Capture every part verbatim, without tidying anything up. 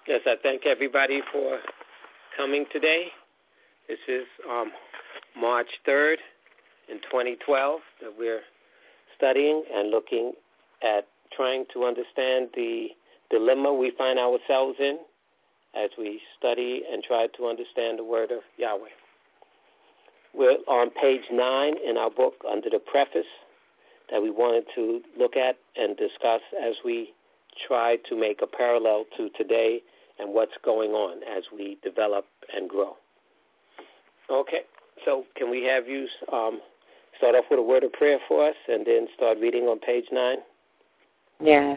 Yes, I thank everybody for coming today. This is um, March third in twenty twelve that we're studying and looking at trying to understand the dilemma we find ourselves in as we study and try to understand the word of Yahweh. We're on page nine in our book under the preface that we wanted to look at and discuss as we try to make a parallel to today and what's going on as we develop and grow. Okay, so can we have you um, start off with a word of prayer for us and then start reading on page nine? Yes.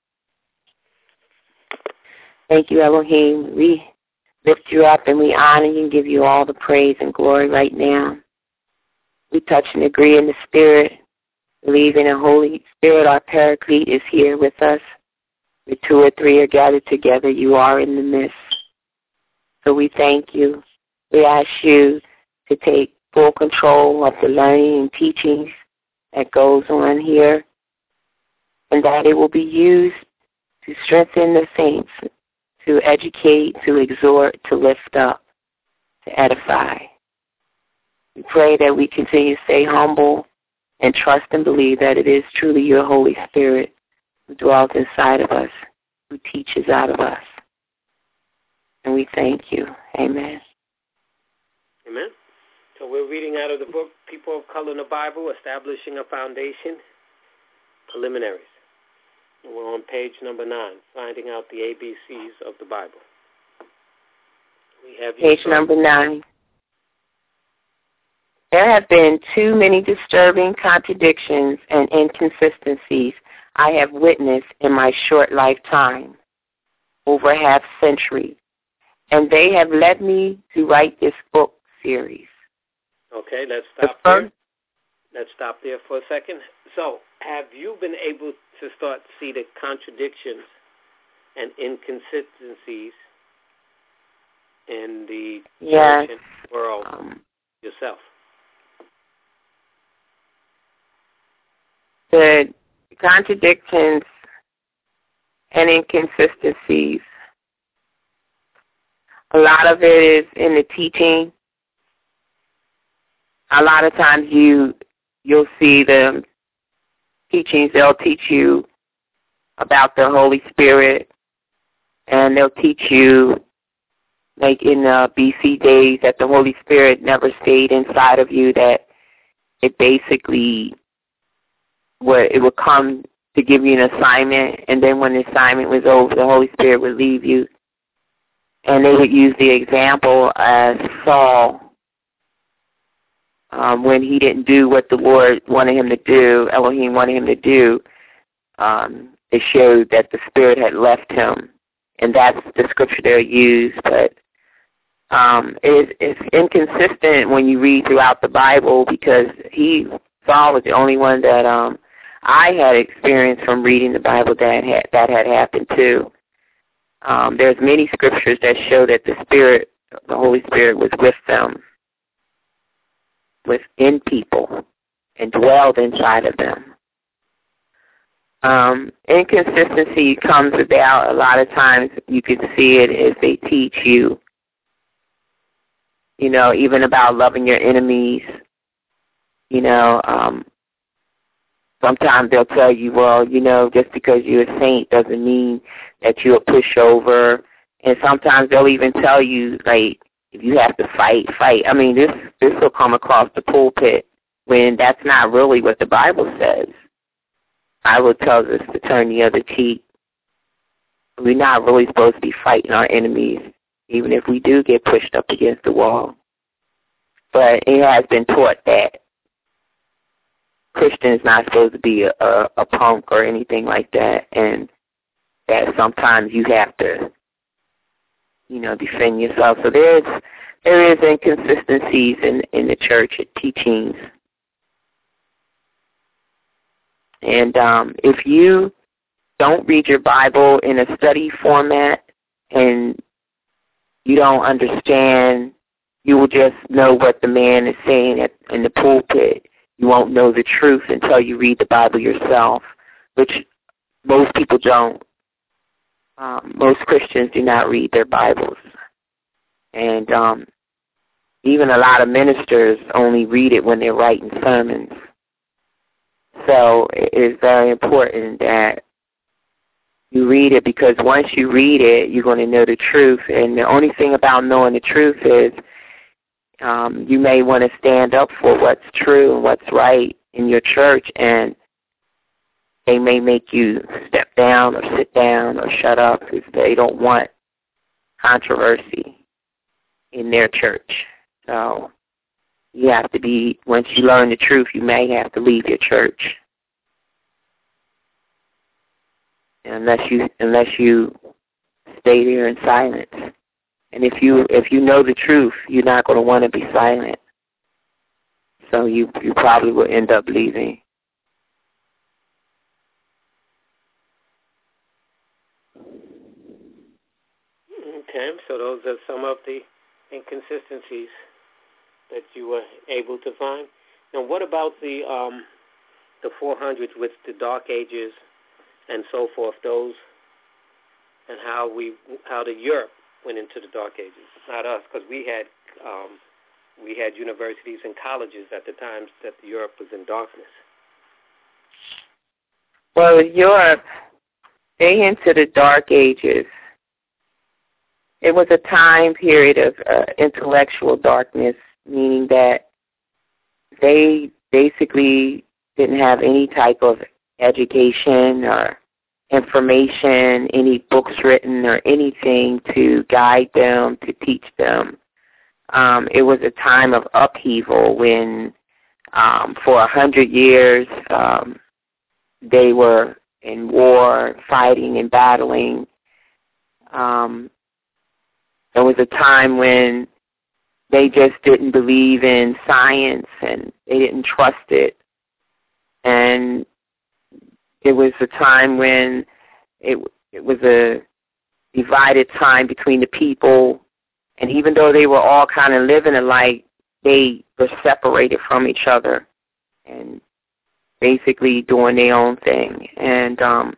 Thank you, Elohim. We lift you up and we honor you and give you all the praise and glory right now. We touch and agree in the Spirit, believing in Holy Spirit, our Paraclete, is here with us. Where two or three are gathered together, you are in the midst. So we thank you. We ask you to take full control of the learning and teachings that goes on here, and that it will be used to strengthen the saints, to educate, to exhort, to lift up, to edify. We pray that we continue to stay humble and trust and believe that it is truly your Holy Spirit who dwells inside of us, who teaches out of us. And we thank you. Amen. Amen. So we're reading out of the book, People of Color in the Bible, Establishing a Foundation, Preliminaries. And we're on page number nine, finding out the A B Cs of the Bible. We have Page start. number nine. There have been too many disturbing contradictions and inconsistencies I have witnessed in my short lifetime, over half century, and they have led me to write this book series. Okay, let's stop the there. Let's stop there for a second. So, have you been able to start to see the contradictions and inconsistencies in the yes. church and world um, yourself? The contradictions and inconsistencies, a lot of it is in the teaching. A lot of times you, you'll see the teachings, they'll teach you about the Holy Spirit, and they'll teach you, like in the B C days, that the Holy Spirit never stayed inside of you, that it basically would, it would come to give you an assignment, and then when the assignment was over, the Holy Spirit would leave you. And they would use the example as Saul, um, when he didn't do what the Lord wanted him to do, Elohim wanted him to do. Um, it showed that the Spirit had left him, and that's the scripture they'll use. But um, it, it's inconsistent when you read throughout the Bible, because he, Saul, was the only one that um, I had experience from reading the Bible that had, that had happened too. Um, there's many scriptures that show that the Spirit, the Holy Spirit, was with them, within people, and dwelled inside of them. Um, inconsistency comes about a lot of times. You can see it as they teach you, you know, even about loving your enemies. You know, um, sometimes they'll tell you, well, you know, just because you're a saint doesn't mean that you're a pushover. And sometimes they'll even tell you, like, if you have to fight, fight. I mean, this this will come across the pulpit when that's not really what the Bible says. The Bible tells us to turn the other cheek. We're not really supposed to be fighting our enemies, even if we do get pushed up against the wall. But it has been taught that Christian is not supposed to be a, a, a punk or anything like that, and that sometimes you have to, you know, defend yourself. So there's there is inconsistencies in, in the church teachings. And um, if you don't read your Bible in a study format and you don't understand, you will just know what the man is saying at, in the pulpit. You won't know the truth until you read the Bible yourself, which most people don't. um, most Christians do not read their Bibles. And um, even a lot of ministers only read it when they're writing sermons. So it is very important that you read it, because once you read it, you're going to know the truth. And the only thing about knowing the truth is um, you may want to stand up for what's true and what's right in your church, and they may make you step down or sit down or shut up because they don't want controversy in their church. So you have to be, once you learn the truth, you may have to leave your church. Unless you unless you stay there in silence. And if you if you know the truth, you're not going to want to be silent. So you, you probably will end up leaving. Okay, so those are some of the inconsistencies that you were able to find. Now, what about the um, the four hundreds with the Dark Ages and so forth? Those and how we how the Europe went into the Dark Ages, not us, because we had um, we had universities and colleges at the times that Europe was in darkness. Well, Europe, they into the Dark Ages. It was a time period of uh, intellectual darkness, meaning that they basically didn't have any type of education or information, any books written or anything to guide them, to teach them. Um, it was a time of upheaval when um, for a hundred years um, they were in war, fighting and battling. Um, there was a time when they just didn't believe in science and they didn't trust it. And it was a time when it it was a divided time between the people. And even though they were all kind of living alike, they were separated from each other and basically doing their own thing. And um,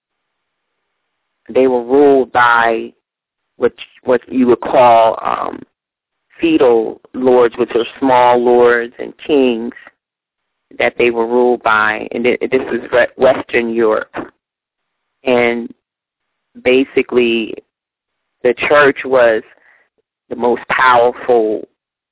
they were ruled by what what you would call um, feudal lords, which are small lords and kings that they were ruled by. And this is Western Europe. And basically the church was the most powerful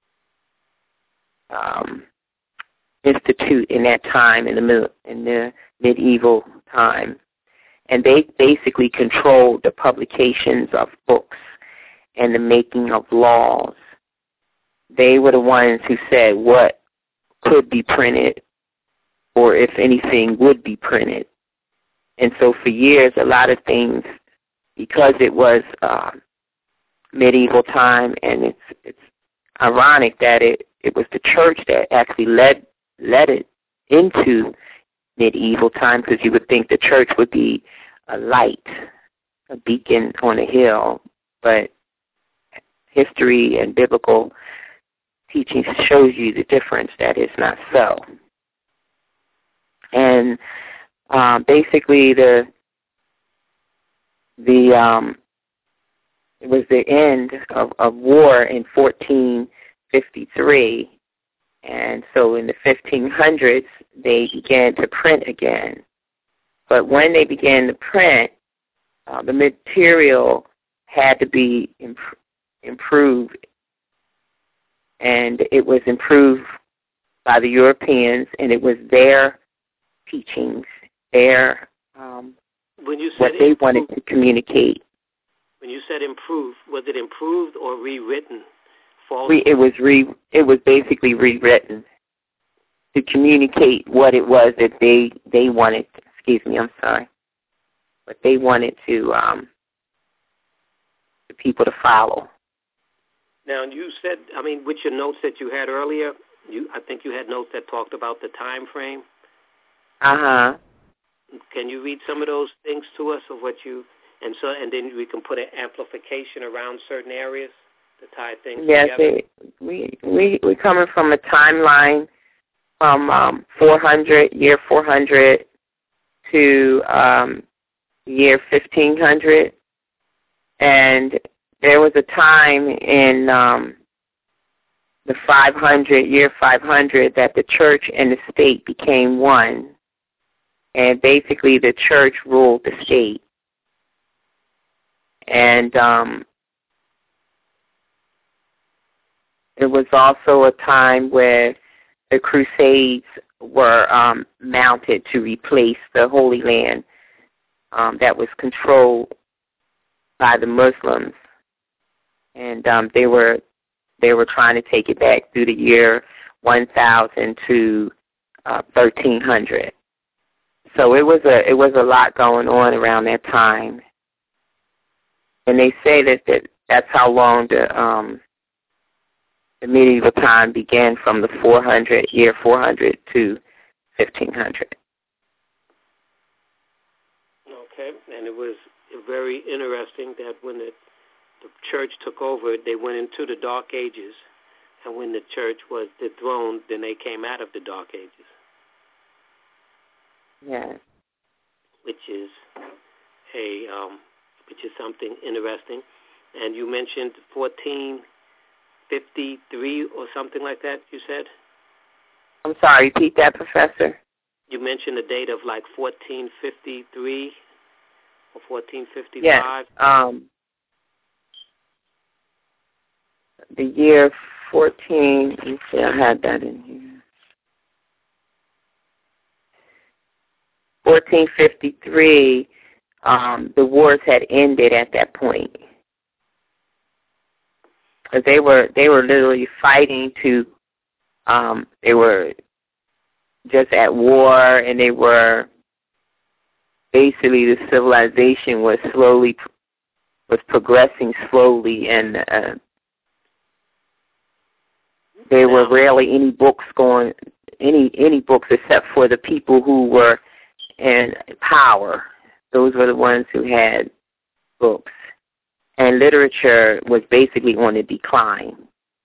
um, institute in that time, in the in the medieval time. And they basically controlled the publications of books and the making of laws. They were the ones who said what could be printed or if anything would be printed. And so for years, a lot of things, because it was uh, medieval time, and it's it's ironic that it, it was the church that actually led led it into medieval time, because you would think the church would be a light, a beacon on a hill, but history and biblical teaching shows you the difference, that it's not so. And um, basically the the um, it was the end of, of war in fourteen fifty-three, and so in the fifteen hundreds they began to print again. But when they began to print, uh, the material had to be imp- improved, and it was improved by the Europeans, and it was their teachings, their um, when you said what they improved, wanted to communicate. When you said improved, was it improved or rewritten? Re, it was re. It was basically rewritten to communicate what it was that they they wanted. Excuse me, I'm sorry, but they wanted to um, the people to follow. Now you said, I mean, with your notes that you had earlier, you I think you had notes that talked about the time frame. Uh huh. Can you read some of those things to us of what you and so and then we can put an amplification around certain areas to tie things yes, together? Yes, we we we coming from a timeline from um, four hundred year four hundred to um, year fifteen hundred, And there was a time in um, the five hundred, year five hundred, that the church and the state became one. And basically the church ruled the state. And um, it was also a time where the Crusades were um, mounted to replace the Holy Land um, that was controlled by the Muslims, and um, they were they were trying to take it back through the year one thousand to uh, thirteen hundred. So it was a it was a lot going on around that time, and they say that, that that's how long the um, the medieval time began, from the four hundred year four hundred to fifteen hundred. Okay, and it was very interesting that when the, the church took over, they went into the Dark Ages, and when the church was dethroned, then they came out of the Dark Ages. Yeah. Which is a um, which is something interesting. And you mentioned fourteen fifty-three or something like that, you said? I'm sorry, repeat that, Professor. You mentioned the date of like fourteen fifty-three or fourteen fifty-five? Yes. Um, the year fourteen, you see, I had that in here. fourteen fifty-three, um, the wars had ended at that point. Because they were, they were literally fighting to, um, they were just at war, and they were, basically the civilization was slowly, was progressing slowly, and uh, there were rarely any books going, any any books except for the people who were in power. Those were the ones who had books. And literature was basically on the decline.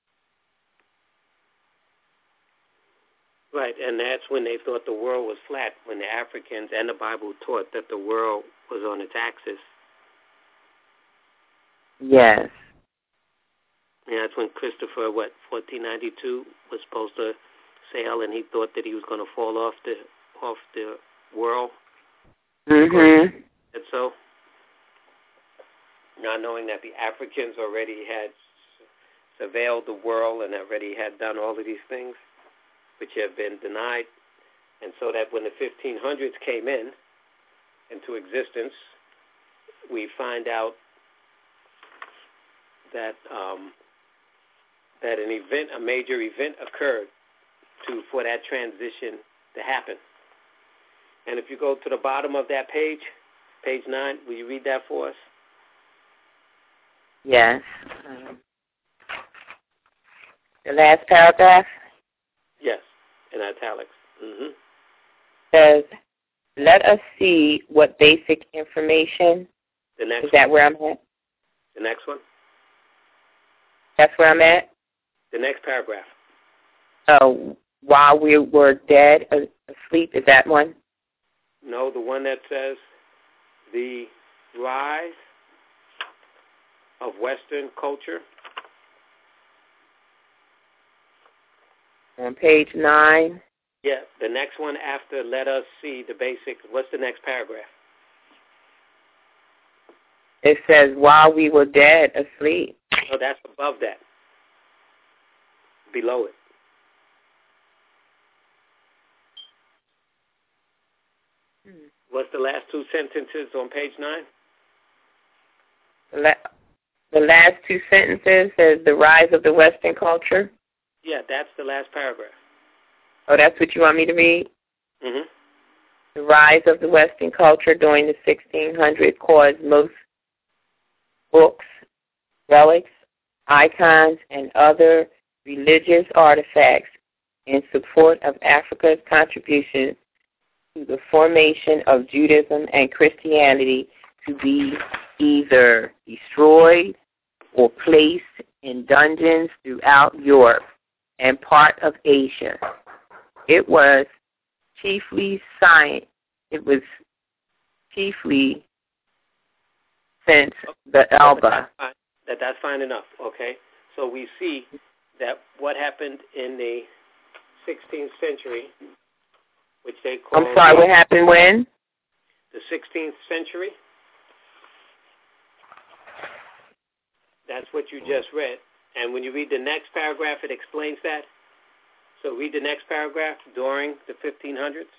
Right, and that's when they thought the world was flat, when the Africans and the Bible taught that the world was on its axis. Yes. And that's when Christopher, what, fourteen ninety-two, was supposed to sail, and he thought that he was going to fall off the off the world. Mm-hmm. And so, not knowing that the Africans already had surveilled the world and already had done all of these things, which have been denied, and so that when the fifteen hundreds came in into existence, we find out that um, that an event, a major event, occurred to for that transition to happen. And if you go to the bottom of that page, page nine, will you read that for us? Yes. Um, the last paragraph? Yes, in italics. Mm-hmm. Says, let us see what basic information. The next Is that one. where I'm at? The next one? That's where I'm at? The next paragraph. Oh, while we were dead, asleep, is that one? No, the one that says the rise of Western culture. On page nine. Yeah, the next one after let us see the basic. What's the next paragraph? It says, while we were dead, asleep. Oh, that's above that. Below it. Hmm. What's the last two sentences on page nine? The, la- the last two sentences says, the rise of the Western culture. Yeah, that's the last paragraph. Oh, that's what you want me to read? Mm-hmm. The rise of the Western culture during the sixteen hundreds caused most books, relics, icons, and other religious artifacts in support of Africa's contribution to the formation of Judaism and Christianity to be either destroyed or placed in dungeons throughout Europe and part of Asia. It was chiefly science. It was chiefly since the Elba. That, that that's fine enough, okay? So we see that what happened in the sixteenth century, which they call... I'm sorry, what happened when? The sixteenth century. That's what you just read. And when you read the next paragraph, it explains that. So read the next paragraph, during the fifteen hundreds.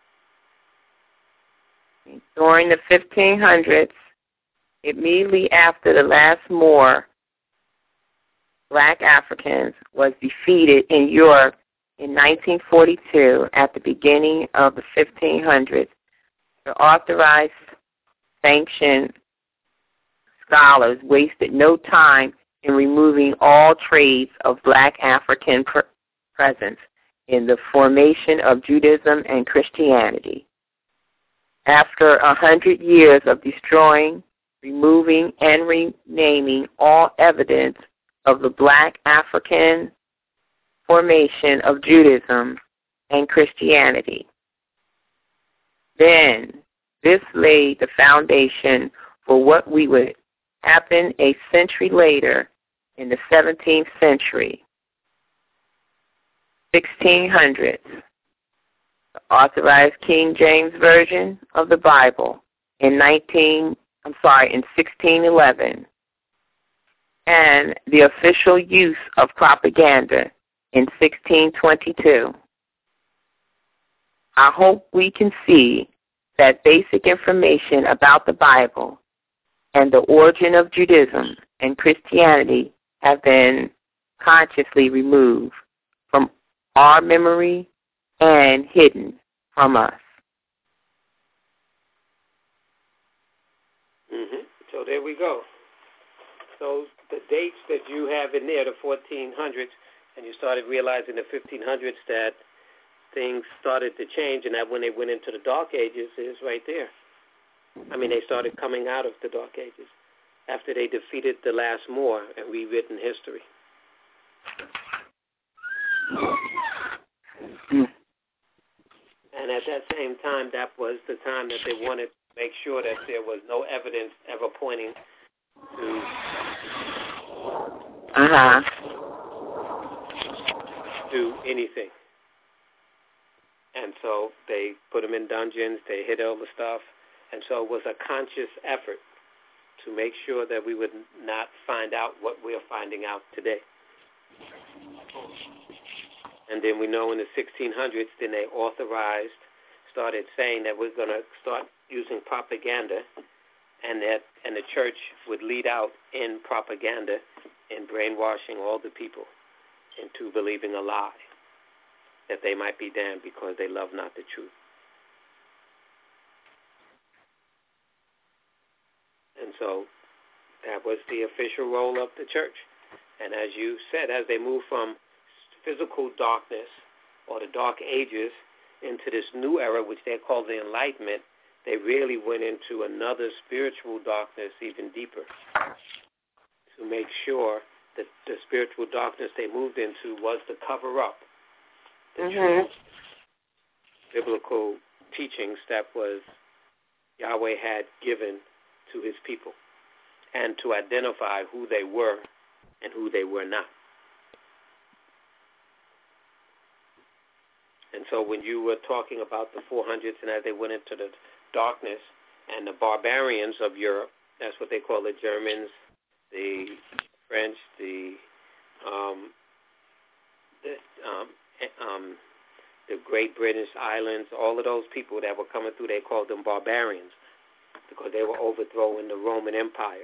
During the fifteen hundreds, immediately after the last Moor, black Africans was defeated in Europe in nineteen forty-two at the beginning of the fifteen hundreds. The authorized, sanctioned scholars wasted no time in removing all traces of black African pr- presence in the formation of Judaism and Christianity. After a hundred years of destroying, removing, and renaming all evidence of the black African formation of Judaism and Christianity, then this laid the foundation for what we would happen a century later in the seventeenth century, sixteen hundreds. The authorized King James Version of the Bible in nineteen I'm sorry in sixteen eleven, and the official use of propaganda in sixteen twenty-two. I hope we can see that basic information about the Bible and the origin of Judaism and Christianity have been consciously removed from our memory and hidden from us. Mm-hmm. So there we go. So the dates that you have in there, the fourteen hundreds, and you started realizing the fifteen hundreds that things started to change, and that when they went into the Dark Ages is right there. I mean, they started coming out of the Dark Ages after they defeated the last Moor and rewritten history. Mm. And at that same time, that was the time that they wanted to make sure that there was no evidence ever pointing to uh-huh. to anything. And so they put them in dungeons, they hid all the stuff, and so it was a conscious effort to make sure that we would not find out what we're finding out today. And then we know in the sixteen hundreds, then they authorized, started saying that we're going to start using propaganda, and that and the church would lead out in propaganda in brainwashing all the people into believing a lie, that they might be damned because they love not the truth. And so that was the official role of the church. And as you said, as they moved from physical darkness or the Dark Ages into this new era, which they call the Enlightenment, they really went into another spiritual darkness even deeper to make sure that the spiritual darkness they moved into was to cover up the mm-hmm. true biblical teachings that was Yahweh had given to his people, and to identify who they were and who they were not. And so when you were talking about the four hundreds and as they went into the darkness and the barbarians of Europe, that's what they call the Germans, the French, the um, the, um, um, the Great British Islands, all of those people that were coming through, they called them barbarians because they were overthrowing the Roman Empire.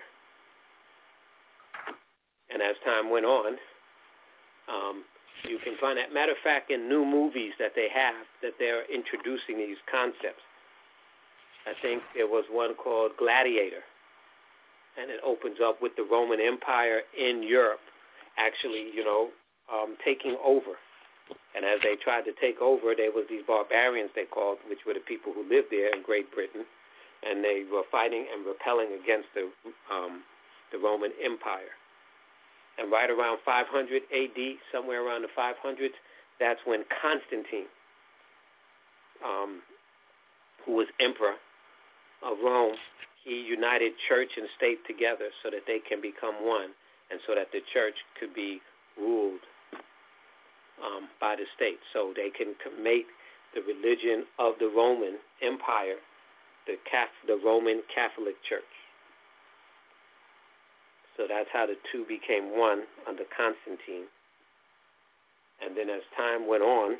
And as time went on, um, you can find that. Matter of fact, in new movies that they have, that they're introducing these concepts. I think there was one called Gladiator, and it opens up with the Roman Empire in Europe actually, you know, um, taking over. And as they tried to take over, there was these barbarians, they called, which were the people who lived there in Great Britain, and they were fighting and repelling against the um, the Roman Empire. And right around five hundred A D, somewhere around the five hundreds, that's when Constantine, um, who was emperor of Rome, he united church and state together so that they can become one, and so that the church could be ruled um, by the state, so they can make the religion of the Roman Empire the, Catholic, the Roman Catholic Church. So that's how the two became one under Constantine. And then as time went on,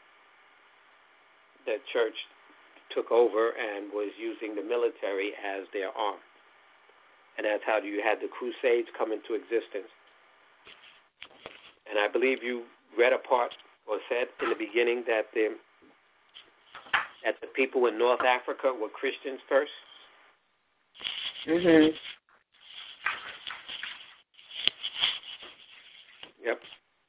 the church took over and was using the military as their arm. And that's how you had the Crusades come into existence. And I believe you read a part or said in the beginning that the, that the people in North Africa were Christians first. Mhm. Yep.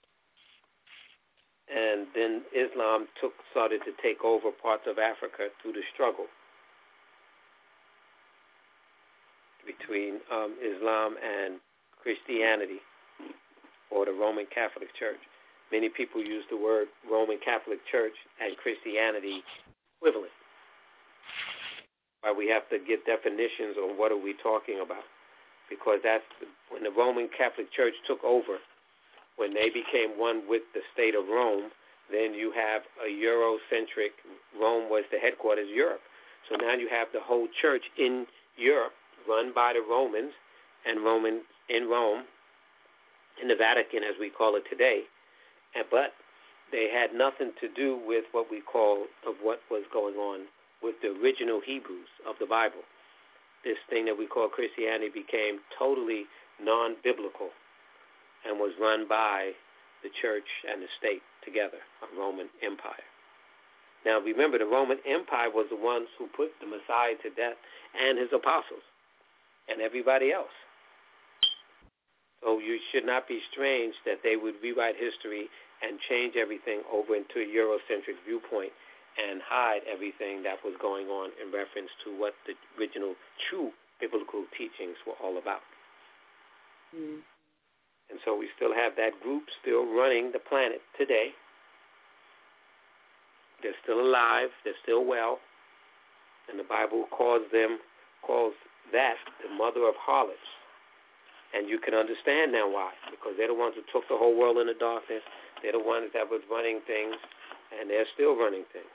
And then Islam took started to take over parts of Africa through the struggle between um, Islam and Christianity, or the Roman Catholic Church. Many people use the word Roman Catholic Church and Christianity equivalent. Why we have to get definitions on what are we talking about, because that's the, when the Roman Catholic Church took over. When they became one with the state of Rome, then you have a Eurocentric, Rome was the headquarters of Europe. So now you have the whole church in Europe run by the Romans and Roman in Rome, in the Vatican as we call it today. And, but they had nothing to do with what we call of what was going on with the original Hebrews of the Bible. This thing that we call Christianity became totally non-biblical and was run by the church and the state together, a Roman Empire. Now remember, the Roman Empire was the ones who put the Messiah to death and his apostles and everybody else. So you should not be strange that they would rewrite history and change everything over into a Eurocentric viewpoint and hide everything that was going on in reference to what the original true biblical teachings were all about. Mm. And so we still have that group still running the planet today. They're still alive. They're still well. And the Bible calls them, calls that the mother of harlots. And you can understand now why. Because they're the ones who took the whole world into darkness. They're the ones that was running things. And they're still running things.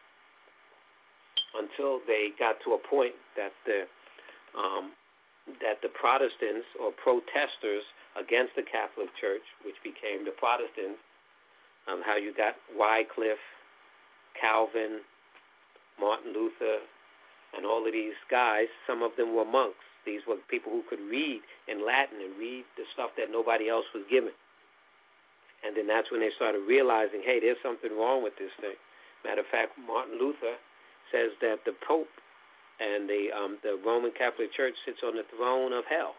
Until they got to a point that the um, that the Protestants or protesters against the Catholic Church, which became the Protestants, um, how you got Wycliffe, Calvin, Martin Luther, and all of these guys, some of them were monks. These were people who could read in Latin and read the stuff that nobody else was given. And then that's when they started realizing, hey, there's something wrong with this thing. Matter of fact, Martin Luther says that the Pope and the um, the Roman Catholic Church sits on the throne of hell.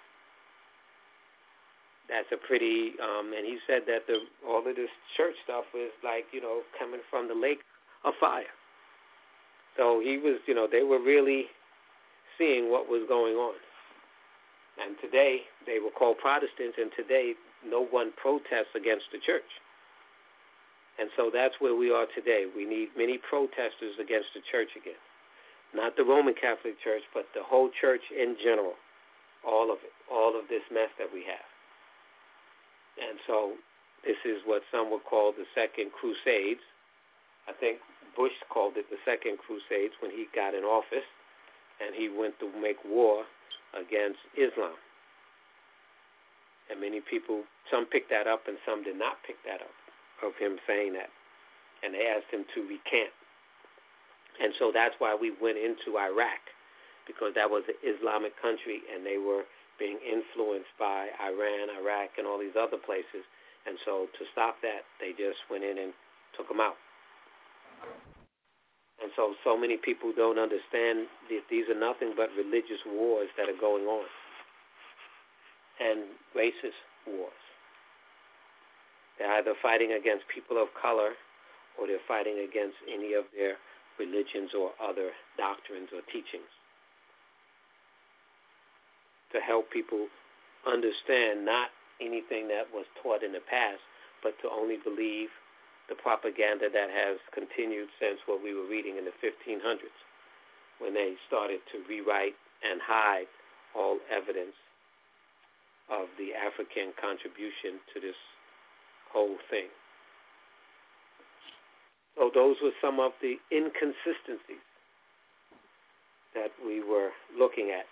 That's a pretty, um, and he said that the all of this church stuff was like, you know, coming from the lake of fire. So he was, you know, they were really seeing what was going on. And today, they were called Protestants, and today no one protests against the church. And so that's where we are today. We need many protesters against the church again. Not the Roman Catholic Church, but the whole church in general. All of it. All of this mess that we have. And so this is what some would call the Second Crusades. I think Bush called it the Second Crusades when he got in office, and he went to make war against Islam. And many people, some picked that up and some did not pick that up, of him saying that. And they asked him to recant. And so that's why we went into Iraq, because that was an Islamic country, and they were being influenced by Iran, Iraq, and all these other places. And so to stop that, they just went in and took them out. And so, so many people don't understand that these are nothing but religious wars that are going on, and racist wars. They're either fighting against people of color, or they're fighting against any of their religions or other doctrines or teachings, to help people understand not anything that was taught in the past, but to only believe the propaganda that has continued since what we were reading in the fifteen hundreds, when they started to rewrite and hide all evidence of the African contribution to this whole thing. So those were some of the inconsistencies that we were looking at.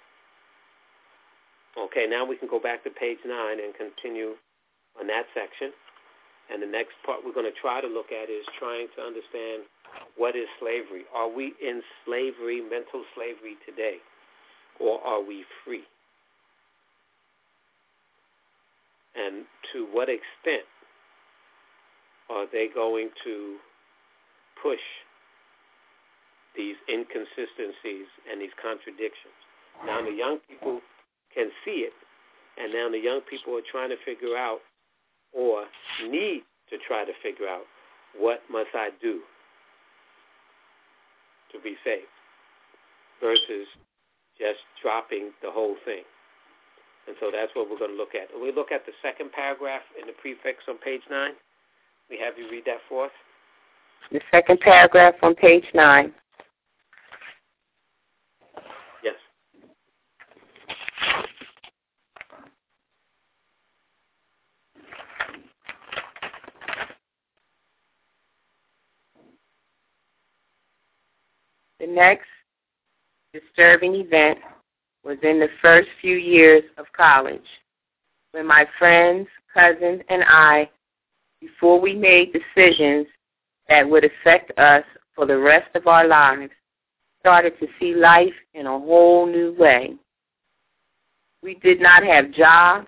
Okay, now we can go back to page nine and continue on that section. And the next part we're going to try to look at is trying to understand what is slavery. Are we in slavery, mental slavery today, or are we free? And to what extent are they going to push these inconsistencies and these contradictions? Now the young people can see it, and now the young people are trying to figure out, or need to try to figure out, what must I do to be saved, versus just dropping the whole thing. And so that's what we're going to look at. We look at the second paragraph in the prefix on page nine. We have you read that for us. The second paragraph on page nine. Yes. The next disturbing event was in the first few years of college, when my friends, cousins, and I, before we made decisions that would affect us for the rest of our lives, started to see life in a whole new way. We did not have jobs,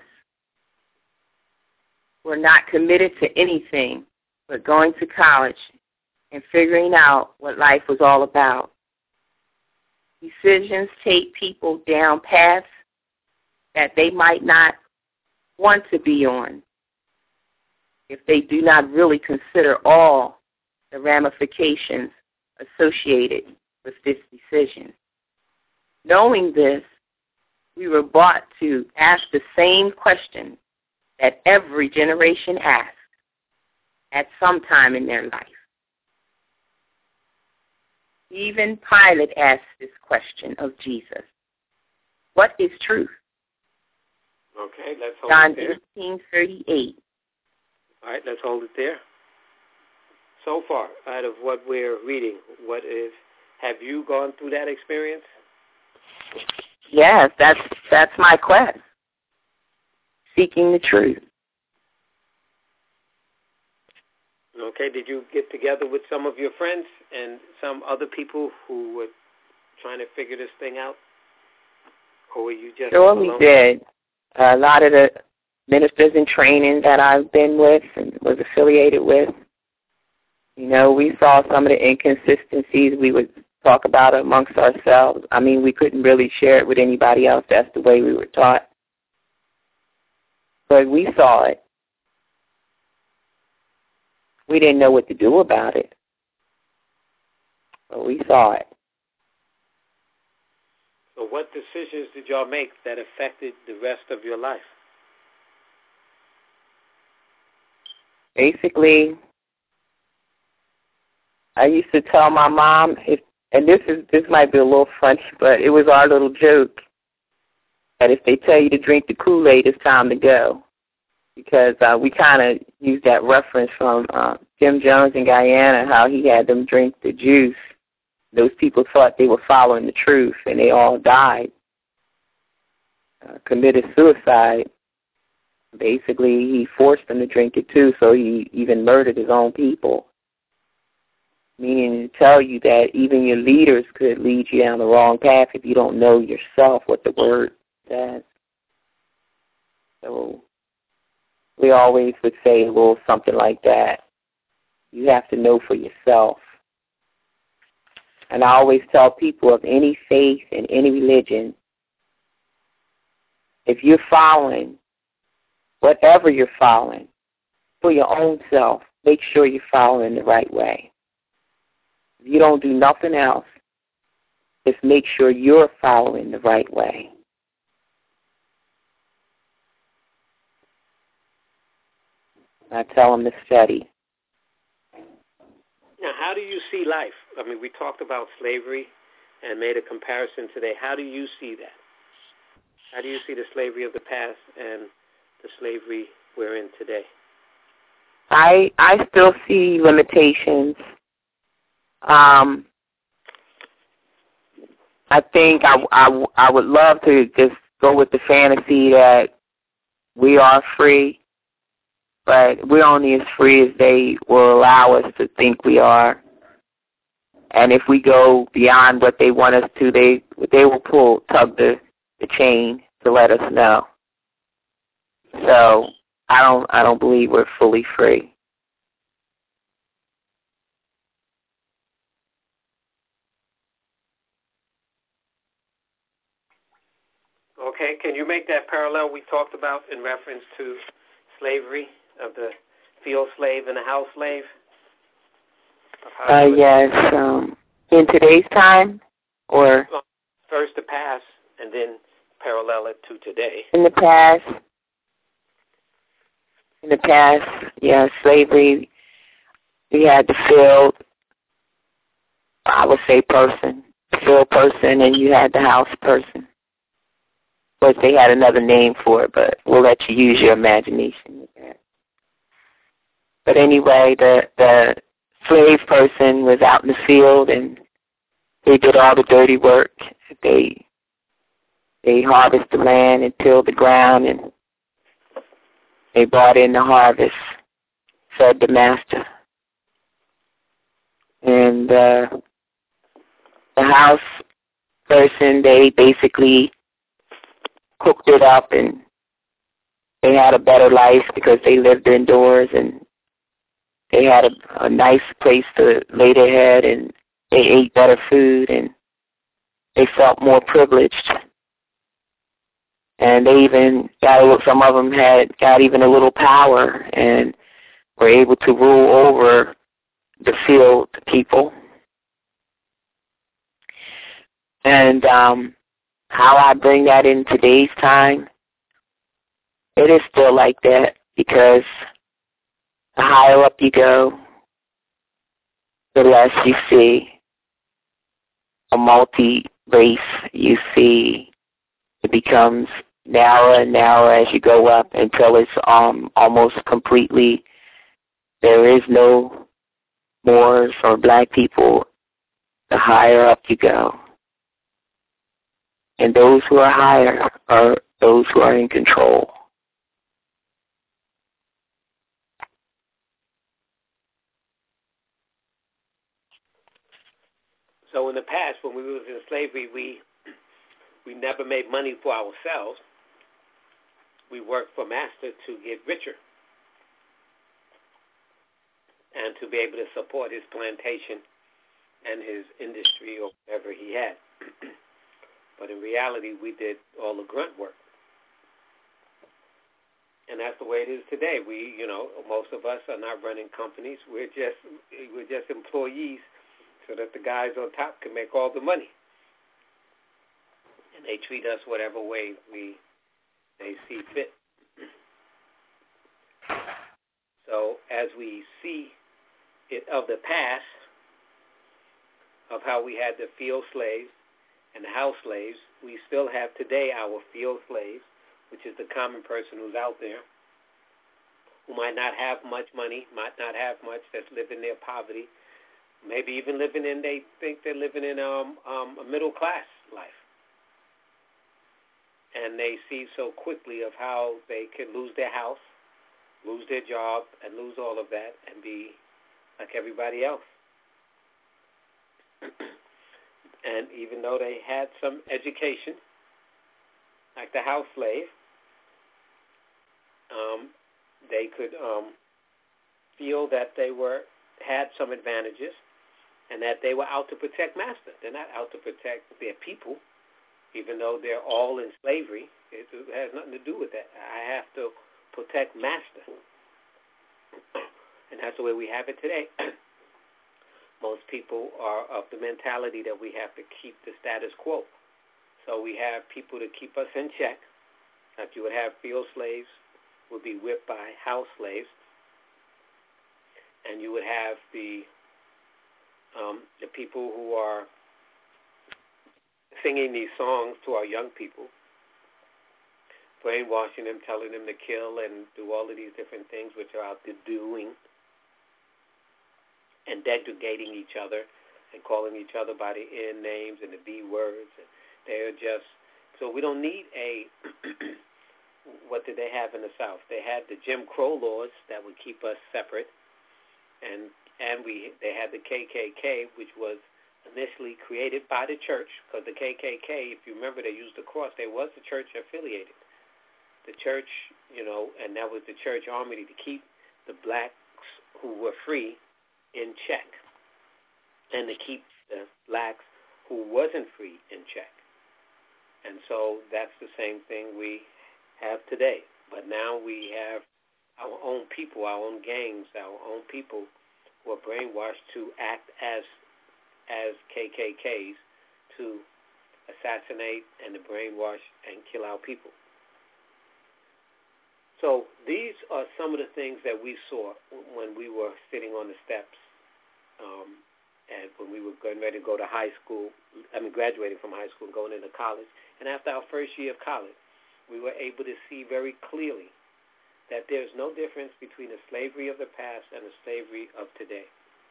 were not committed to anything but going to college and figuring out what life was all about. Decisions take people down paths that they might not want to be on if they do not really consider all the ramifications associated with this decision. Knowing this, we were brought to ask the same question that every generation asks at some time in their life. Even Pilate asked this question of Jesus. What is truth? Okay, let's hold John it there. eighteen thirty-eight. All right, let's hold it there. So far, out of what we're reading, what is, have you gone through that experience? Yes, that's that's my quest. Seeking the truth. Okay, did you get together with some of your friends and some other people who were trying to figure this thing out? Or were you just Sure, alone? we did. A lot of the ministers in training that I've been with and was affiliated with, you know, we saw some of the inconsistencies. We would talk about it amongst ourselves. I mean, we couldn't really share it with anybody else. That's the way we were taught. But we saw it. We didn't know what to do about it, but we saw it. So what decisions did y'all make that affected the rest of your life? Basically, I used to tell my mom, if, and this is this might be a little funny, but it was our little joke, that if they tell you to drink the Kool-Aid, it's time to go. Because uh, we kind of used that reference from uh, Jim Jones in Guyana, how he had them drink the juice. Those people thought they were following the truth, and they all died, uh, committed suicide. Basically, he forced them to drink it too, so he even murdered his own people. Meaning to tell you that even your leaders could lead you down the wrong path if you don't know yourself what the word says. So we always would say a little something like that. You have to know for yourself. And I always tell people of any faith and any religion, if you're following, whatever you're following, for your own self, make sure you're following the right way. If you don't do nothing else, just make sure you're following the right way. I tell them to study. Now, how do you see life? I mean, we talked about slavery. and made a comparison today. How do you see that? How do you see the slavery of the past and the slavery we're in today? I I still see limitations. Um, I think I, I, I would love to just go with the fantasy that we are free, but we're only as free as they will allow us to think we are. And if we go beyond what they want us to, they they will pull, tug the, the chain to let us know. So I don't I don't believe we're fully free. Okay, can you make that parallel we talked about in reference to slavery of the field slave and the house slave? Uh, yes. Um, in today's time, or well, first the past, and then parallel it to today. In the past, in the past, yeah, slavery. We had the field, I would say, person, the field person, and you had the house person. But they had another name for it, but we'll let you use your imagination with that. But anyway, the the slave person was out in the field, and they did all the dirty work. They they harvested the land and tilled the ground, and they brought in the harvest, fed the master. And uh, the house person, they basically cooked it up, and they had a better life because they lived indoors, and they had a, a nice place to lay their head, and they ate better food, and they felt more privileged. And they even got, some of them had got even a little power and were able to rule over the field people. And um, how I bring that in today's time, it is still like that, because the higher up you go, the less you see a multi-race. You see it becomes narrower and narrower as you go up until it's um, almost completely, there is no Moors or black people the higher up you go. And those who are higher are those who are in control. So in the past, when we were in slavery, we we never made money for ourselves. We worked for master to get richer and to be able to support his plantation and his industry or whatever he had. But in reality, we did all the grunt work. And that's the way it is today. We, you know, most of us are not running companies. We're just we're just employees, so that the guys on top can make all the money. And they treat us whatever way we they see fit. So as we see it of the past, of how we had the field slaves and the house slaves, we still have today our field slaves, which is the common person who's out there, who might not have much money, might not have much, that's living their poverty, maybe even living in, they think they're living in um, um, a middle class life. And they see so quickly of how they can lose their house, lose their job, and lose all of that and be like everybody else. And even though they had some education, like the house slave, um, they could um, feel that they were had some advantages and that they were out to protect master. They're not out to protect their people, even though they're all in slavery. It has nothing to do with that. I have to protect master. And that's the way we have it today. Most people are of the mentality that we have to keep the status quo. So we have people to keep us in check. Like you would have field slaves would be whipped by house slaves. And you would have the um, the people who are singing these songs to our young people, brainwashing them, telling them to kill and do all of these different things which are out there doing, and degrading each other and calling each other by the N names and the B words. And they're just, so we don't need a, what did they have in the South? They had the Jim Crow laws that would keep us separate, and and we they had the K K K, which was initially created by the church, because the K K K, if you remember, they used the cross. They was the church affiliated. The church, you know, and that was the church army to keep the blacks who were free in check, and to keep the blacks who wasn't free in check. And so that's the same thing we have today. But now we have our own people, our own gangs, our own people who are brainwashed to act as as K K Ks, to assassinate and to brainwash and kill our people. So these are some of the things that we saw when we were sitting on the steps, um, and when we were getting ready to go to high school, I mean graduating from high school and going into college. And after our first year of college, we were able to see very clearly that there's no difference between the slavery of the past and the slavery of today.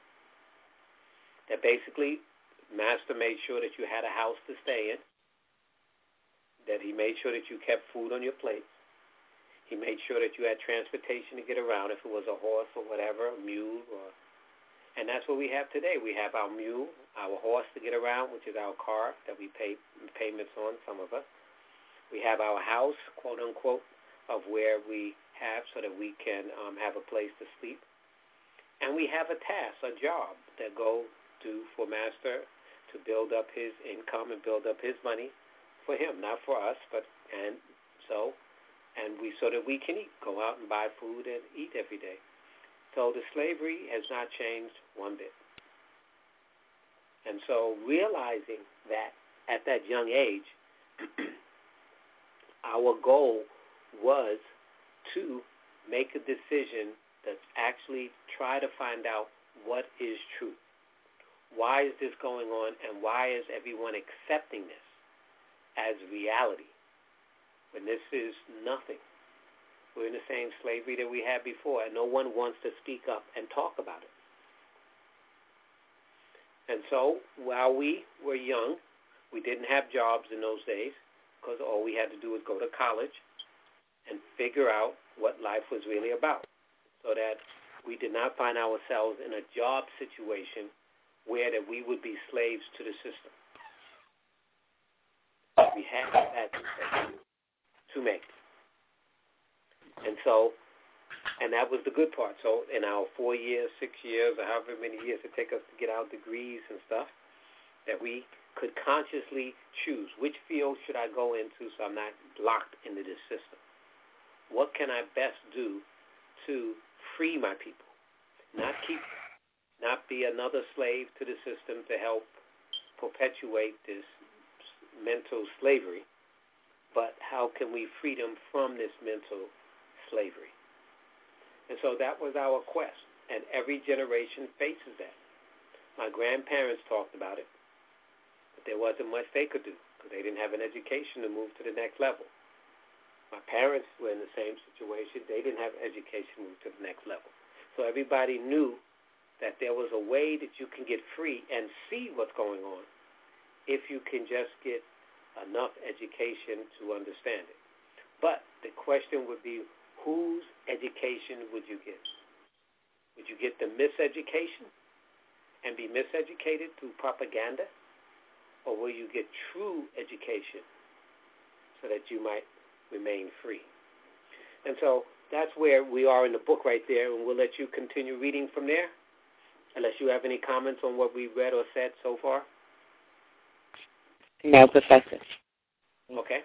That basically, Master made sure that you had a house to stay in, that he made sure that you kept food on your plate. He made sure that you had transportation to get around, if it was a horse or whatever, a mule. Or, and that's what we have today. We have our mule, our horse to get around, which is our car that we pay payments on, some of us. We have our house, quote unquote, of where we have so that we can um, have a place to sleep. And we have a task, a job that go do for Master to build up his income and build up his money for him, not for us, but and so and we so that we can eat, go out and buy food and eat every day. So the slavery has not changed one bit. And so realizing that at that young age, our goal was to make a decision that's actually try to find out what is true. Why is this going on, and why is everyone accepting this as reality when this is nothing? We're in the same slavery that we had before, and no one wants to speak up and talk about it. And so while we were young, we didn't have jobs in those days, because all we had to do was go to college and figure out what life was really about, so that we did not find ourselves in a job situation where that we would be slaves to the system. We had that to make. And so, and that was the good part. So in our four years, six years, or however many years it took us to get our degrees and stuff, that we could consciously choose which field should I go into so I'm not locked into this system. What can I best do to free my people? Not keep, not be another slave to the system to help perpetuate this mental slavery, but how can we free them from this mental slavery? And so that was our quest, and every generation faces that. My grandparents talked about it, but there wasn't much they could do because they didn't have an education to move to the next level. My parents were in the same situation. They didn't have education to move to the next level. So everybody knew that there was a way that you can get free and see what's going on if you can just get enough education to understand it. But the question would be, whose education would you get? Would you get the miseducation and be miseducated through propaganda? Or will you get true education so that you might remain free? And so that's where we are in the book right there, and we'll let you continue reading from there, unless you have any comments on what we read or said so far. No, Professor. Okay.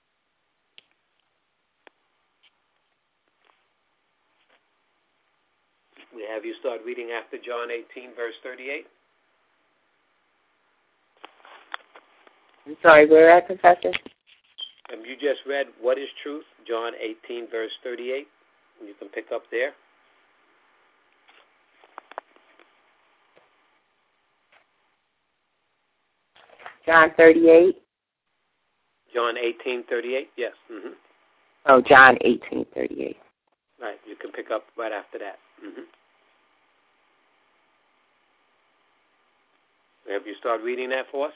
We have you start reading after John eighteen, verse thirty-eight. I'm sorry, where at, Professor? And you just read What is Truth, John eighteen, verse thirty-eight. You can pick up there. John thirty-eight. John eighteen thirty-eight, yes. Mm-hmm. Oh, John eighteen thirty-eight. Right, you can pick up right after that. Mm-hmm. Have you started reading that for us?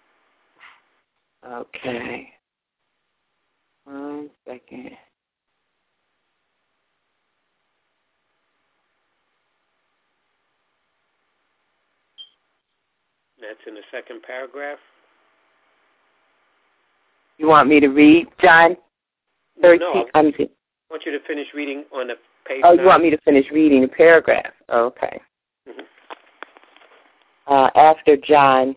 Okay. One second. That's in the second paragraph. You want me to read John thirteen? No, I I'm want you to finish reading on the page. Oh, nine. you want me to finish reading the paragraph? Okay. Mm-hmm. Uh, after John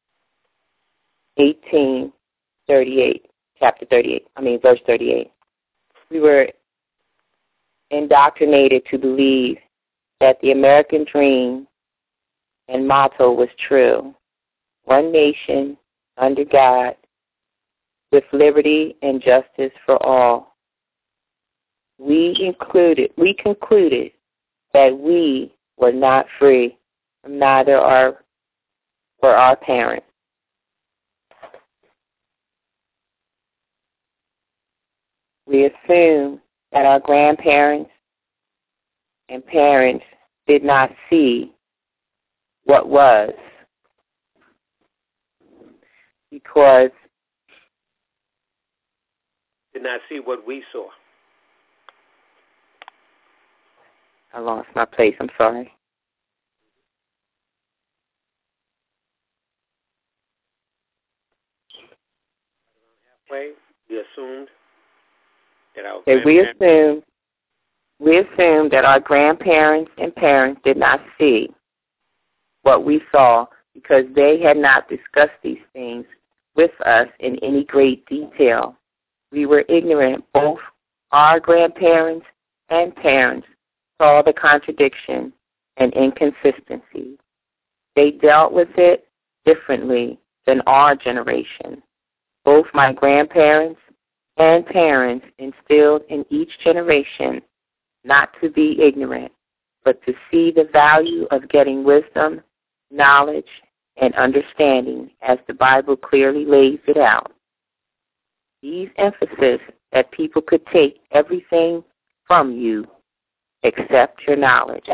eighteen thirty-eight, chapter thirty-eight, I mean verse thirty-eight, we were indoctrinated to believe that the American dream and motto was true. One nation under God with liberty and justice for all. We included, we concluded that we were not free from neither our or our parents. We assumed that our grandparents and parents did not see what was, because did not see what we saw. I lost my place, I'm sorry. Halfway, we assumed that our that we assumed we assumed that our grandparents and parents did not see what we saw because they had not discussed these things with us in any great detail. We were ignorant. Both our grandparents and parents saw the contradiction and inconsistency. They dealt with it differently than our generation. Both my grandparents and parents instilled in each generation not to be ignorant, but to see the value of getting wisdom, knowledge, and understanding as the Bible clearly lays it out. These emphasis that people could take everything from you except your knowledge.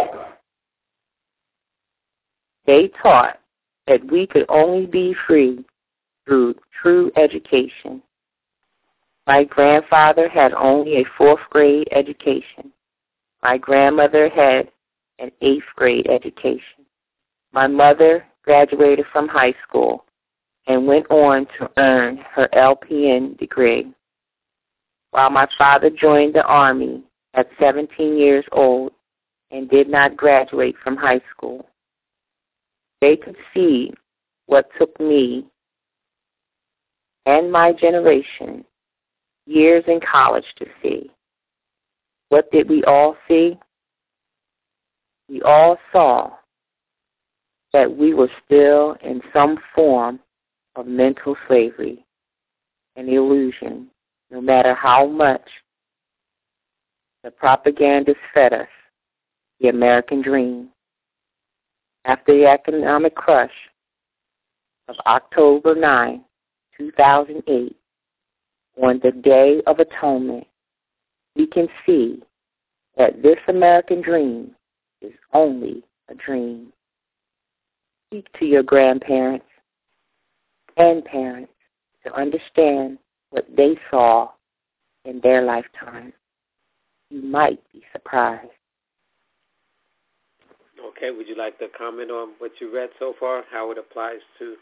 They taught that we could only be free through true education. My grandfather had only a fourth grade education. My grandmother had an eighth grade education. My mother graduated from high school and went on to earn her L P N degree, while my father joined the Army at seventeen years old and did not graduate from high school. They could see what took me and my generation years in college to see. What did we all see? We all saw that we were still in some form of mental slavery and illusion, no matter how much the propagandists fed us the American dream. After the economic crush of October ninth, two thousand eight, on the Day of Atonement, we can see that this American dream is only a dream. Speak to your grandparents and parents to understand what they saw in their lifetime. You might be surprised. Okay, would you like to comment on what you read so far, how it applies to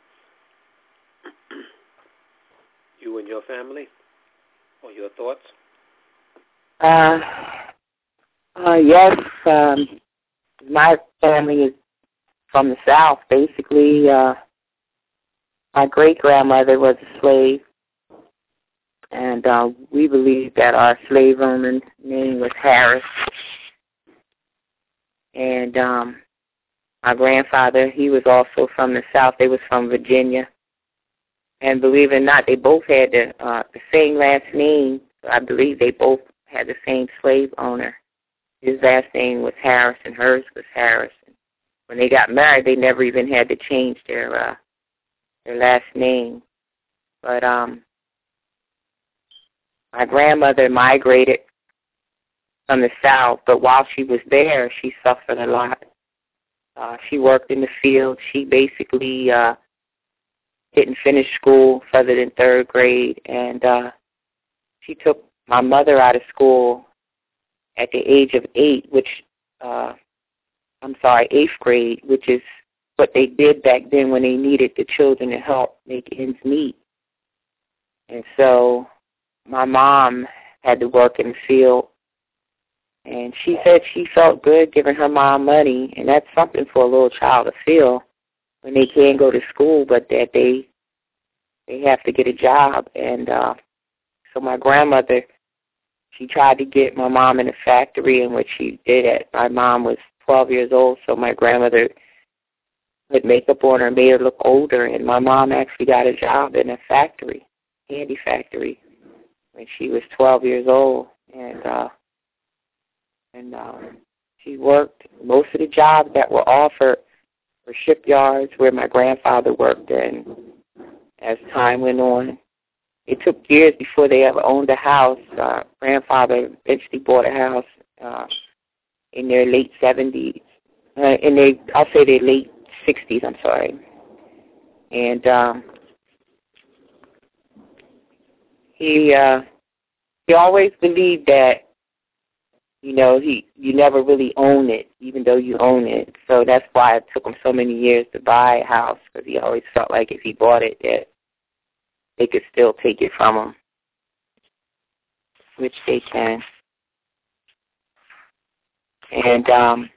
you and your family, or your thoughts? Uh, uh, yes, um, my family is from the South. Basically, uh, my great-grandmother was a slave, and uh, we believe that our slave owner's name was Harris. And um, my grandfather, he was also from the South. They was from Virginia. And believe it or not, they both had the, uh, the same last name. I believe they both had the same slave owner. His last name was Harris, and hers was Harris. When they got married, they never even had to change their uh, their last name. But um, my grandmother migrated from the South, but while she was there, she suffered a lot. Uh, she worked in the field. She basically uh, didn't finish school further than third grade, and uh, she took my mother out of school at the age of eight, which, uh, I'm sorry, eighth grade, which is what they did back then when they needed the children to help make ends meet. And so my mom had to work in the field, and she said she felt good giving her mom money, and that's something for a little child to feel when they can't go to school, but that they they have to get a job. And uh, so my grandmother, she tried to get my mom in a factory, and what she did at, my mom was twelve years old, so my grandmother put makeup on her and made her look older, and my mom actually got a job in a factory, candy factory, when she was twelve years old. And uh, and um, she worked most of the jobs that were offered were shipyards where my grandfather worked in. As time went on, it took years before they ever owned a house. Uh, grandfather eventually bought a house uh, in their late seventies, uh, in their, I'll say their late sixties, I'm sorry. And um, he uh, he always believed that, you know, he you never really own it, even though you own it. So that's why it took him so many years to buy a house, because he always felt like if he bought it, that they could still take it from him, which they can. And um,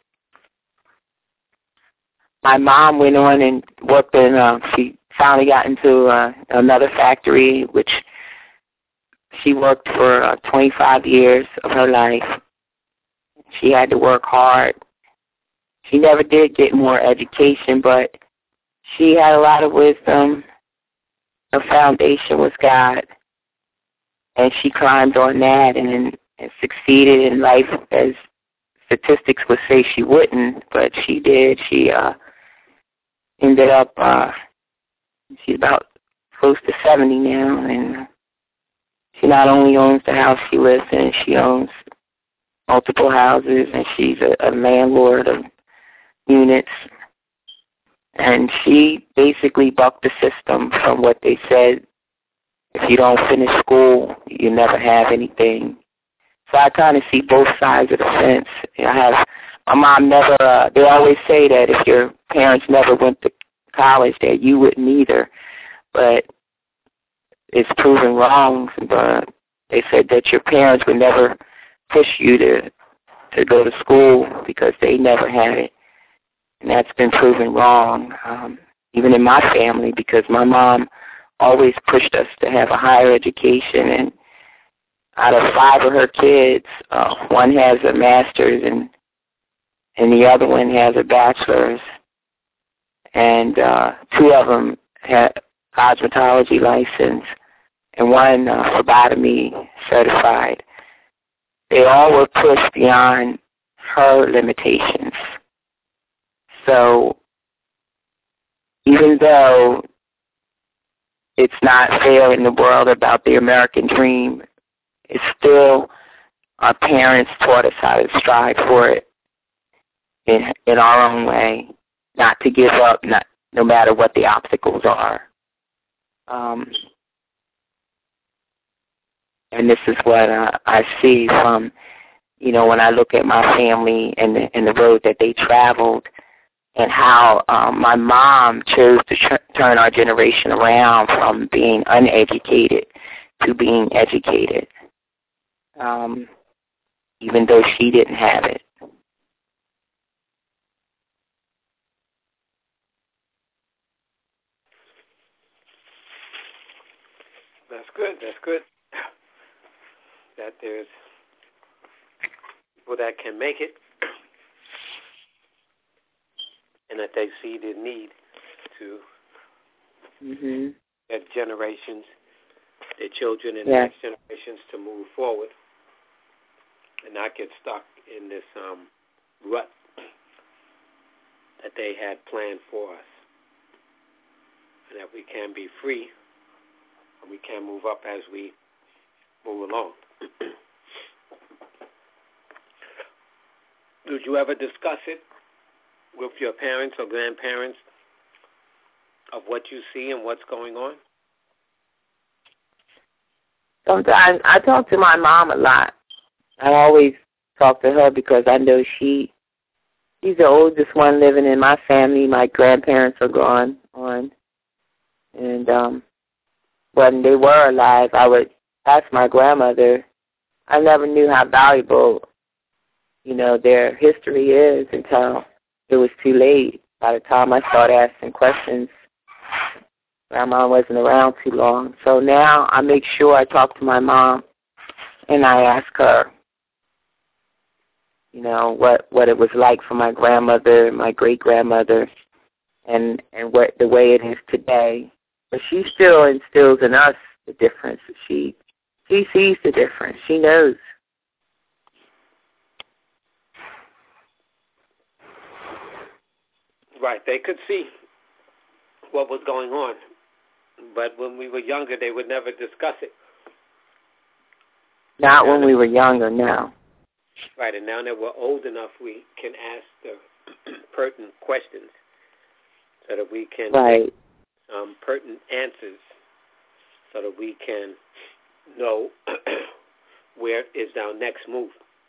my mom went on and worked in, uh, she finally got into uh, another factory, which she worked for uh, twenty-five years of her life. She had to work hard. She never did get more education, but she had a lot of wisdom. Her foundation was God, and she climbed on that and, and succeeded in life, as statistics would say she wouldn't, but she did. She uh, ended up, uh, she's about close to seventy now, and she not only owns the house she lives in, she owns multiple houses, and she's a, a landlord of units. And she basically bucked the system from what they said, if you don't finish school, you never have anything. So I kind of see both sides of the fence. I have, my mom never, uh, they always say that if your parents never went to college, that you wouldn't either. But it's proven wrong. But they said that your parents would never push you to, to go to school because they never had it. And that's been proven wrong, um, even in my family, because my mom always pushed us to have a higher education. And out of five of her kids, uh, one has a master's and and the other one has a bachelor's. And uh, two of them had cosmetology license and one uh, phlebotomy certified. They all were pushed beyond her limitations. So even though it's not fair in the world about the American dream, it's still, our parents taught us how to strive for it in, in our own way, not to give up, not, no matter what the obstacles are. Um, and this is what uh, I see from, you know, when I look at my family and the, and the road that they traveled, and how um, my mom chose to tr- turn our generation around from being uneducated to being educated, um, even though she didn't have it. That's good. That's good. That there's people that can make it, and that they see the need to mm-hmm. get generations, their children and yeah. next generations to move forward and not get stuck in this um, rut that they had planned for us, and that we can be free and we can move up as we move along. Did you ever discuss it with your parents or grandparents of what you see and what's going on? Sometimes I talk to my mom a lot. I always talk to her because I know she she's the oldest one living in my family. My grandparents are gone on. And um, when they were alive, I would ask my grandmother. I never knew how valuable, you know, their history is until it was too late. By the time I started asking questions, Grandma wasn't around too long. So now I make sure I talk to my mom and I ask her, you know, what, what it was like for my grandmother, my great-grandmother, and, and what the way it is today. But she still instills in us the difference. She she sees the difference. She knows. Right. They could see what was going on. But when we were younger, they would never discuss it. Not when we were younger, no. Right, and now that we're old enough, we can ask the pertinent questions so that we can right. get um, pertinent answers so that we can know where is our next move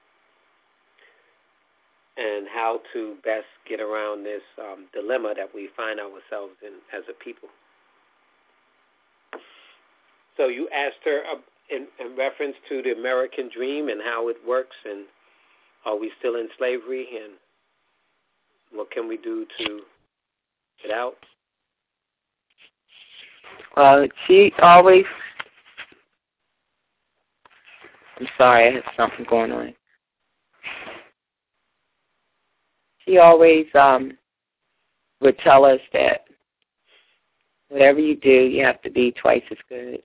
and how to best get around this um, dilemma that we find ourselves in as a people. So you asked her uh, in, in reference to the American dream and how it works, and are we still in slavery, and what can we do to get out? Well, she always, I'm sorry, I have something going on. She always um, would tell us that whatever you do, you have to be twice as good.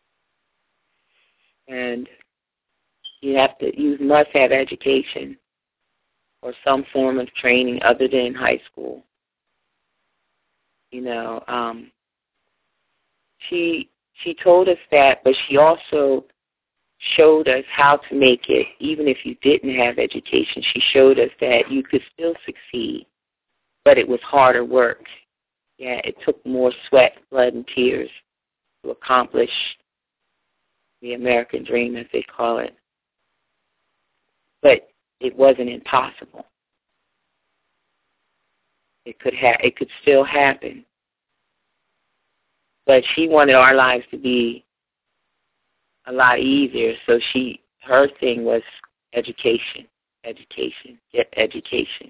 And you have to, you must have education or some form of training other than high school. You know, um, she she told us that, but she also showed us how to make it, even if you didn't have education. She showed us that you could still succeed, but it was harder work. Yeah, it took more sweat, blood, and tears to accomplish the American dream, as they call it. But it wasn't impossible. It could ha- it could still happen. But she wanted our lives to be a lot easier, so she her thing was education, education, get education.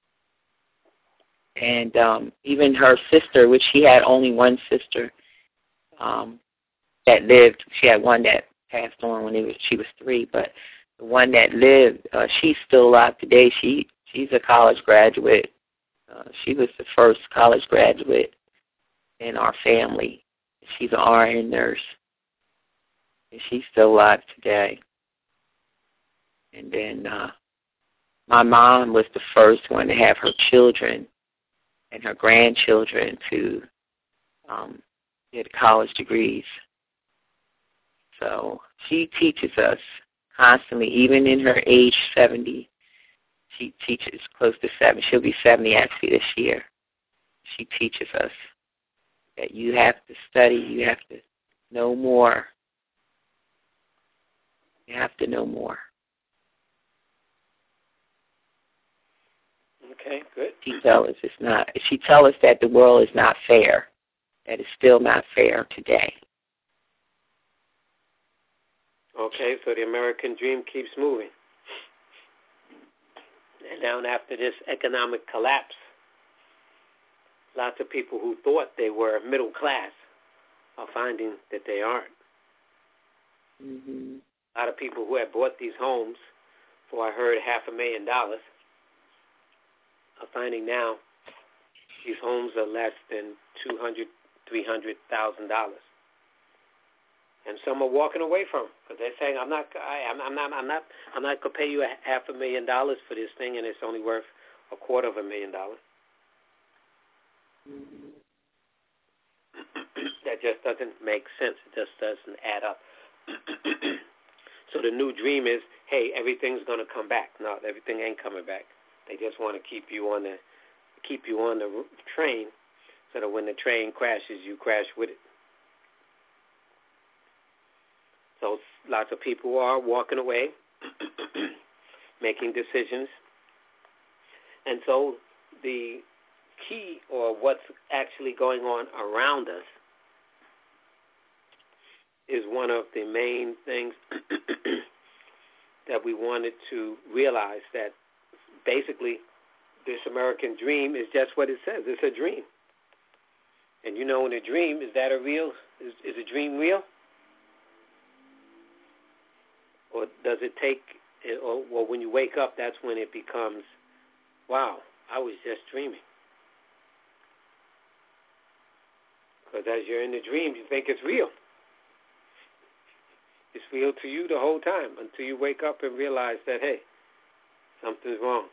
And um, even her sister, which she had only one sister um, that lived. She had one that passed on when it was, she was three, but the one that lived, uh, she's still alive today. She she's a college graduate. Uh, she was the first college graduate in our family. She's an R N nurse, and she's still alive today. And then uh, my mom was the first one to have her children and her grandchildren to um, get college degrees. So she teaches us constantly, even in her age seventy. She teaches close to seven. She'll be seventy actually this year. She teaches us that you have to study, you have to know more. You have to know more. Okay, good. She tells us it's not. She tells us that the world is not fair, that it's still not fair today. Okay, so the American dream keeps moving. And now after this economic collapse, lots of people who thought they were middle class are finding that they aren't. Mm-hmm. A lot of people who had bought these homes for, I heard, half a million dollars are finding now these homes are less than two hundred thousand dollars, three hundred thousand dollars. And some are walking away from them because they're saying, "I'm not, I, I'm, I'm not, I'm not, I'm not going to pay you a half a million dollars for this thing, and it's only worth a quarter of a million dollars." Mm-hmm. That just doesn't make sense. It just doesn't add up. So the new dream is, hey, everything's going to come back. No, everything ain't coming back. They just want to keep you on the keep you on the train, so that when the train crashes, you crash with it. So lots of people are walking away, making decisions. And so the key, or what's actually going on around us, is one of the main things that we wanted to realize, that basically this American dream is just what it says. It's a dream. And you know, in a dream, is that a real, is, is a dream real? Or does it take, or, or when you wake up, that's when it becomes, wow, I was just dreaming. Because as you're in the dream, you think it's real. It's real to you the whole time until you wake up and realize that, hey, something's wrong.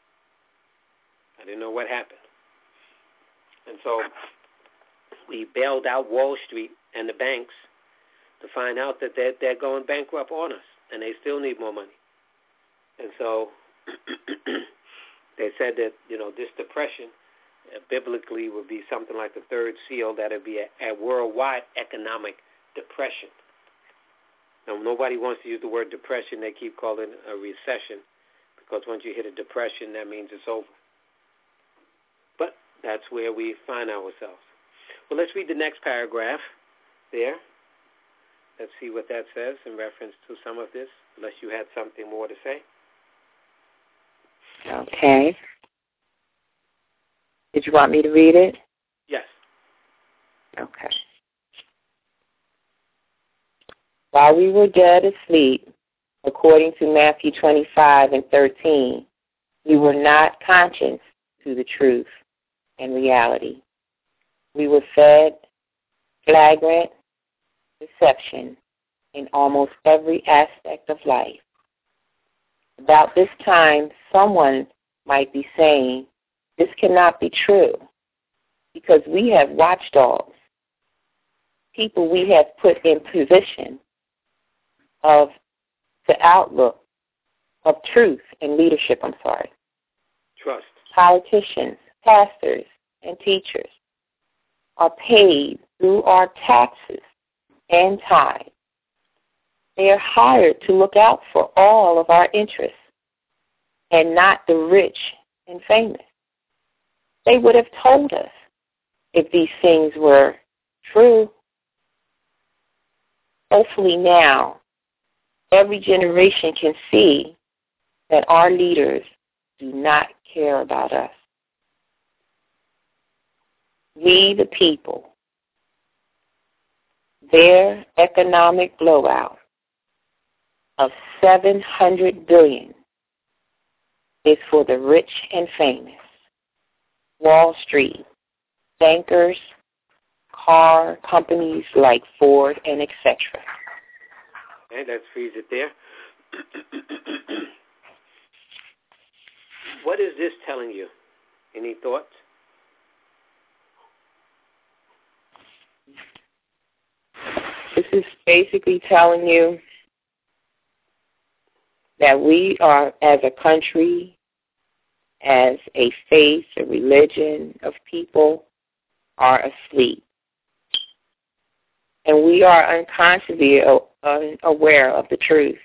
I didn't know what happened. And so we bailed out Wall Street and the banks to find out that they're, they're going bankrupt on us, and they still need more money. And so they said that, you know, this depression uh, biblically would be something like the third seal, that it would be a, a worldwide economic depression. Now, nobody wants to use the word depression. They keep calling it a recession, because once you hit a depression, that means it's over. But that's where we find ourselves. Well, let's read the next paragraph there. Let's see what that says in reference to some of this, unless you had something more to say. Okay. Did you want me to read it? Yes. Okay. While we were dead asleep, according to Matthew twenty-five and thirteen, we were not conscious to the truth and reality. We were fed flagrant deception in almost every aspect of life. About this time, someone might be saying, this cannot be true, because we have watchdogs, people we have put in position of the outlook of truth and leadership, I'm sorry. Trust. Politicians, pastors, and teachers are paid through our taxes and tithes. They are hired to look out for all of our interests and not the rich and famous. They would have told us if these things were true. Hopefully now, every generation can see that our leaders do not care about us. We, the people, their economic blowout of seven hundred billion dollars is for the rich and famous, Wall Street, bankers, car companies like Ford, and et cetera. Okay, let's freeze it there. What is this telling you? Any thoughts? This is basically telling you that we are, as a country, as a faith, a religion of people, are asleep. And we are unconsciously aware of the truth.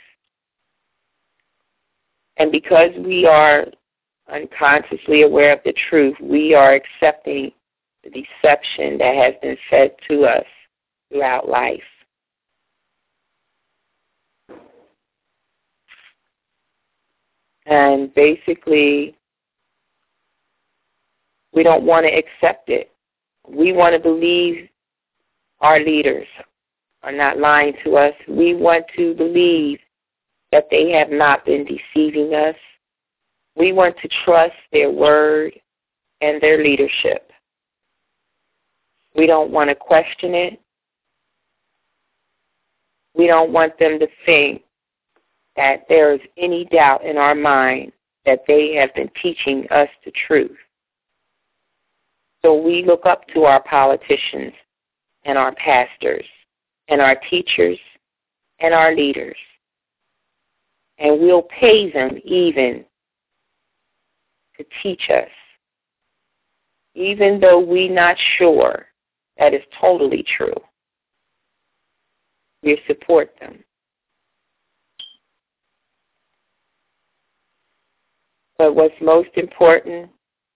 And because we are unconsciously aware of the truth, we are accepting the deception that has been fed to us throughout life. And basically, we don't want to accept it. We want to believe our leaders are not lying to us. We want to believe that they have not been deceiving us. We want to trust their word and their leadership. We don't want to question it. We don't want them to think that there is any doubt in our mind that they have been teaching us the truth. So we look up to our politicians and our pastors and our teachers and our leaders And we'll pay them even to teach us, even though we're not sure that is totally true. We support them. But what's most important,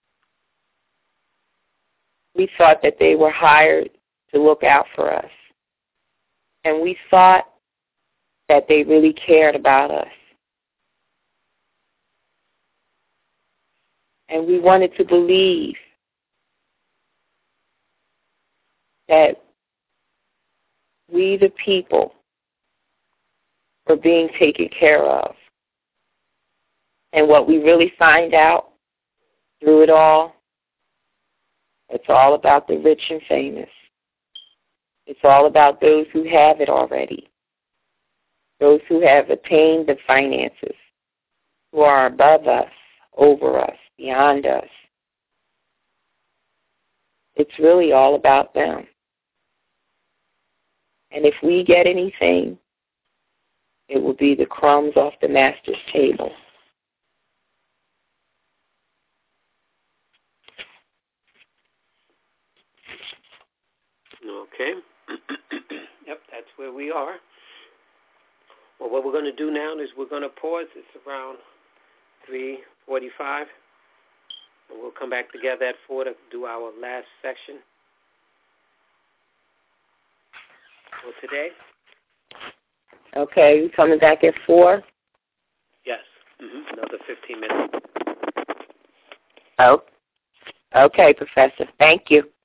we thought that they were hired to look out for us. And we thought that they really cared about us. And we wanted to believe that we, the people, were being taken care of. And what we really find out through it all, it's all about the rich and famous. It's all about those who have it already, those who have attained the finances, who are above us, over us, beyond us. It's really all about them. And if we get anything, it will be the crumbs off the master's table. Okay. Yep, that's where we are. Well, what we're going to do now is we're going to pause. It's around three forty-five. And we'll come back together at four to do our last section for today. Okay, you coming back at four? Yes. Mm-hmm. Another fifteen minutes. Oh, okay, Professor. Thank you.